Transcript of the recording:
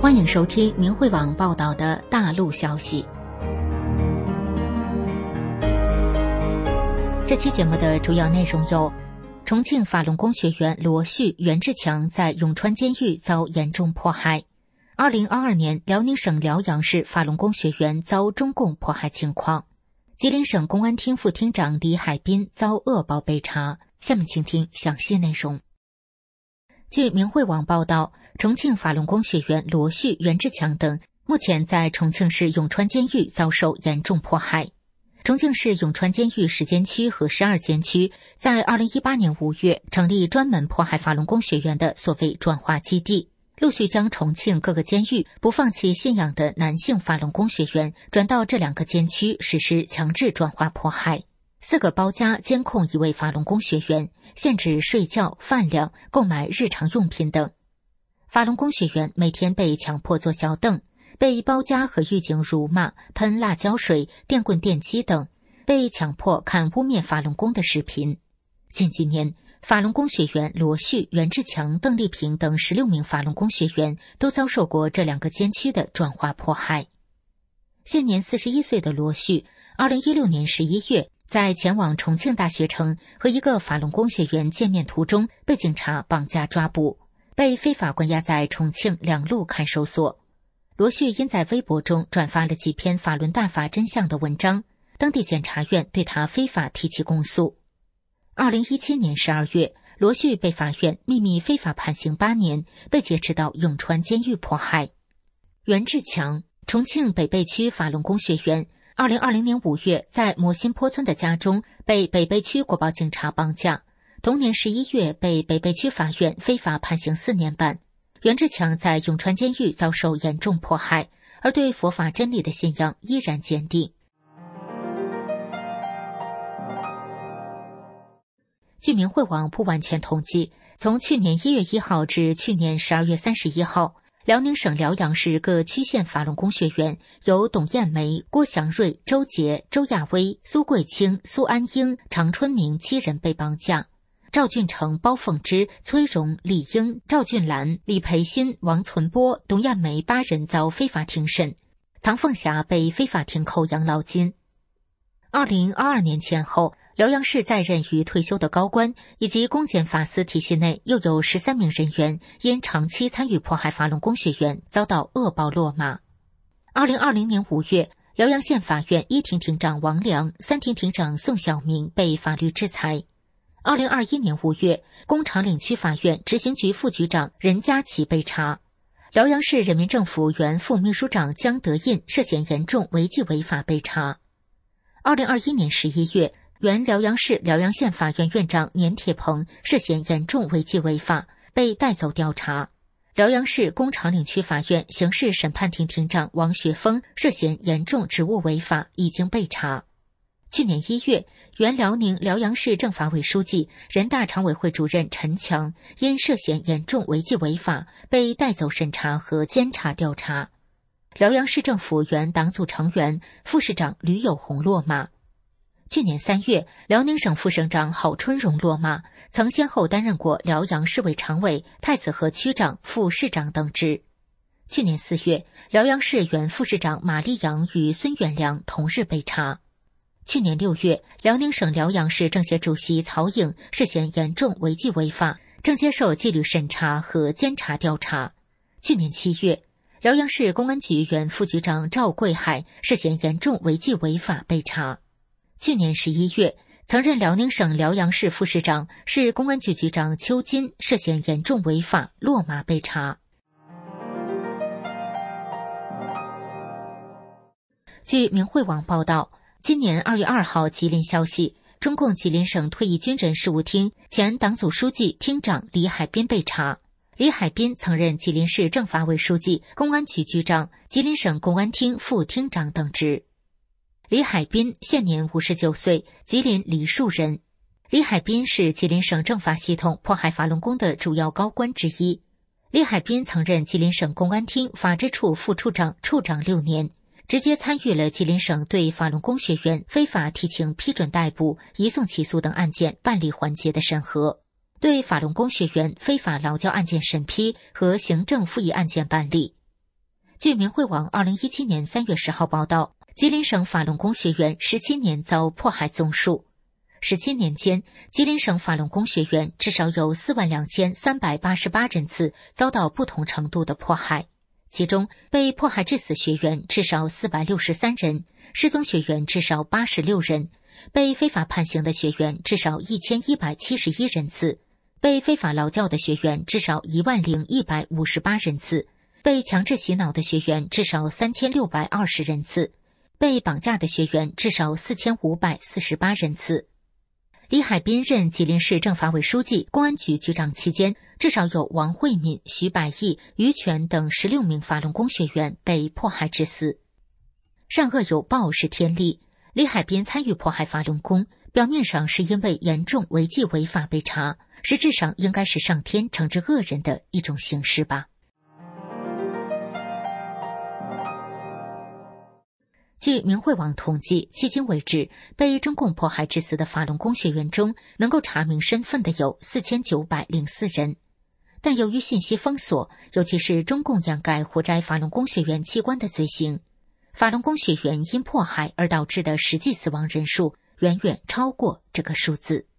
欢迎收听明慧网报道的大陆消息。这期节目的主要内容有：重庆法轮功学员罗旭、袁志强在永川监狱遭严重迫害；2022年辽宁省辽阳市法轮功学员遭中共迫害情况；吉林省公安厅副厅长李海滨遭恶报被查。下面请听详细内容。据明慧网报道，重庆法轮功学员罗旭、袁志强等目前在重庆市永川监狱遭受严重迫害。重庆市永川监狱10监区和12监区在2018年5月成立专门迫害法轮功学员的所谓转化基地，陆续将重庆各个监狱不放弃信仰的男性法轮功学员转到这2个监区实施强制转化迫害。4个包夹监控1位法轮功学员，限制睡觉、饭量、购买日常用品等。法轮功学员每天被强迫坐小凳，被包夹和狱警辱骂、喷辣椒水、电棍电击等，被强迫看污蔑法轮功的视频。近几年，法轮功学员罗旭、袁志强、邓丽萍等16名法轮功学员都遭受过这2个监区的转化迫害。现年41岁的罗旭，2016年11月在前往重庆大学城和一个法轮功学员见面途中被警察绑架抓捕，被非法关押在重庆2路看守所。罗旭因在微博中转发了几篇法轮大法真相的文章，当地检察院对他非法提起公诉。2017年12月，罗旭被法院秘密非法判刑8年，被劫持到永川监狱迫害。袁志强，重庆北碚区法轮功学员，2020年5月在摩新坡村的家中被北碚区国保警察绑架，同年11月被北碚区法院非法判刑4年半。袁志强在永川监狱遭受严重迫害，而对佛法真理的信仰依然坚定。据明慧网不完全统计，从去年1月1号至去年12月31号，辽宁省辽阳市各区县法轮功学员由董艳梅、郭祥瑞、周杰、周亚威、苏桂清、苏安英、常春明7人被绑架，赵俊成、包凤芝、崔荣、李英、赵俊兰、李培新、王存波、董艳梅8人遭非法庭审，藏凤霞被非法停扣养老金。2022年前后，辽阳市在任与退休的高官以及公检法司体系内又有13名人员因长期参与迫害法轮功学员遭到恶报落马。2020年5月，辽阳县法院1庭庭长王良、3庭庭长宋晓明被法律制裁。2021年5月，工厂岭区法院执行局副局长任家琪被查。辽阳市人民政府原副秘书长江德印涉嫌严重违纪违法被查。2021年11月，原辽阳市辽阳县法院院长年铁鹏涉嫌严重违纪违法，被带走调查。辽阳市工厂岭区法院刑事审判庭庭长王学峰涉嫌严重职务违法，已经被查。去年1月，原辽宁辽阳市政法委书记、人大常委会主任陈强因涉嫌严重违纪违法，被带走审查和监察调查。辽阳市政府原党组成员、副市长吕友红落马。去年3月，辽宁省副省长郝春荣落马，曾先后担任过辽阳市委常委、太子河区长、副市长等职。去年4月，辽阳市原副市长马立阳与孙远良同日被查。去年6月，辽宁省辽阳市政协主席曹颖涉嫌严重违纪违法，正接受纪律审查和监察调查。去年7月，辽阳市公安局原副局长赵贵海涉嫌严重违纪违法被查。去年11月，曾任辽宁省辽阳市副市长、市公安局局长邱金涉嫌严重违法落马被查。据明慧网报道，今年2月2号吉林消息，中共吉林省退役军人事务厅前党组书记、厅长李海滨被查。李海滨曾任吉林市政法委书记、公安局局长、吉林省公安厅副厅长等职。李海滨现年59岁，吉林梨树人。李海滨是吉林省政法系统迫害法轮功的主要高官之一。李海滨曾任吉林省公安厅法制处副处长、处长6年，直接参与了吉林省对法轮功学员非法提请批准逮捕、移送起诉等案件办理环节的审核，对法轮功学员非法劳教案件审批和行政复议案件办理。 据明慧网2017年3月10号报道，吉林省法轮功学员17年遭迫害总数。17年间，吉林省法轮功学员至少有42388人次遭到不同程度的迫害，其中被迫害致死学员至少463人，失踪学员至少86人，被非法判刑的学员至少1171人次，被非法劳教的学员至少10158人次，被强制洗脑的学员至少3620人次，被绑架的学员至少4548人次。李海滨任吉林市政法委书记、公安局局长期间，至少有王慧敏、徐百义、于权等16名法轮功学员被迫害致死。善恶有报是天理，李海滨参与迫害法轮功，表面上是因为严重违纪违法被查，实质上应该是上天惩治恶人的一种形式吧。据明慧网统计，迄今为止，被中共迫害致死的法轮功学员中，能够查明身份的有4904人。但由于信息封锁，尤其是中共掩盖活摘法轮功学员器官的罪行，法轮功学员因迫害而导致的实际死亡人数远远超过这个数字。